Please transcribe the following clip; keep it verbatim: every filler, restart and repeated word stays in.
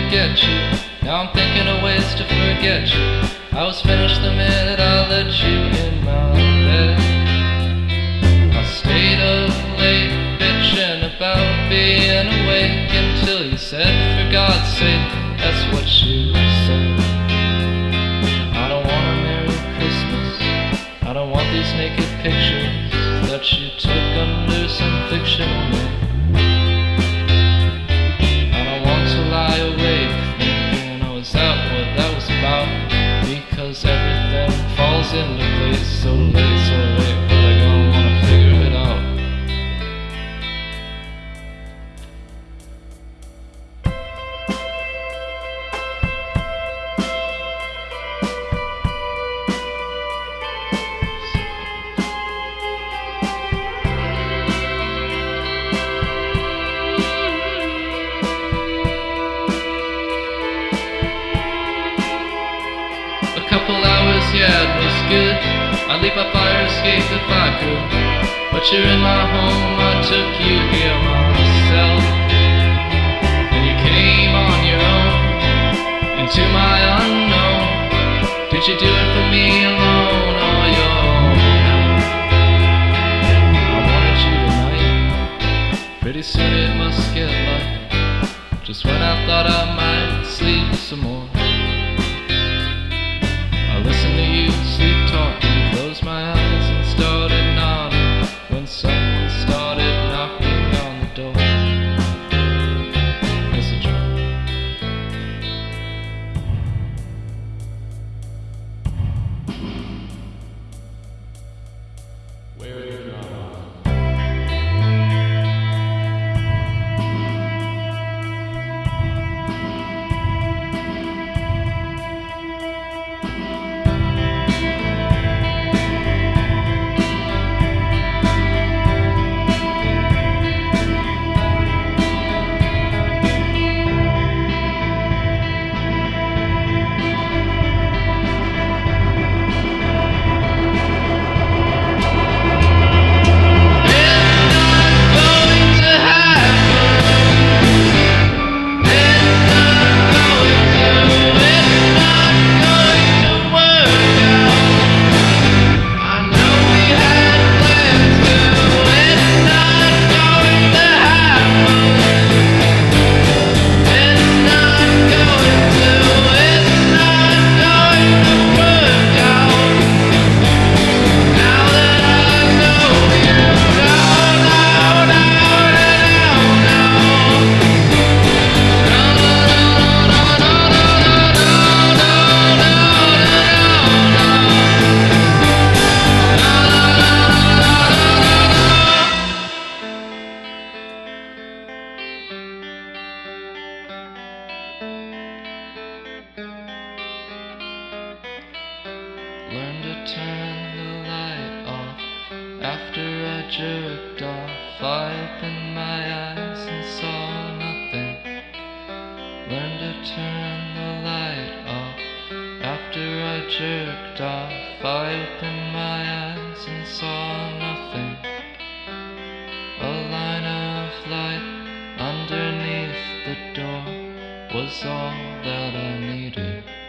get you. Now I'm thinking of ways to forget you. I was finished the minute I let you in my bed. I stayed up late bitching about being awake until you said, for God's sake, that's what you said. I don't want a Merry Christmas. I don't want these naked pictures that you took under some fictional name. I don't want to lie awake thinking, oh, is that what that was about? Because everything falls into place so late, so late, but I gonna wanna figure it out. Yeah, it was good. I'd leave my fire escape if I could, but you're in my home, I took you here myself. And you came on your own into my unknown. Did you do it for me alone or your own? I wanted you tonight. Pretty soon it must get light. Just when I thought I might sleep some more, I listened to you sleep talking, closed my eyes and started nodding when someone started knocking on the door. It's a joke. Where are you from? Learned to turn the light off after I jerked off. I opened my eyes and saw nothing. Learned to turn the light off after I jerked off. I opened my eyes and saw nothing. A line of light underneath the door was all that I needed.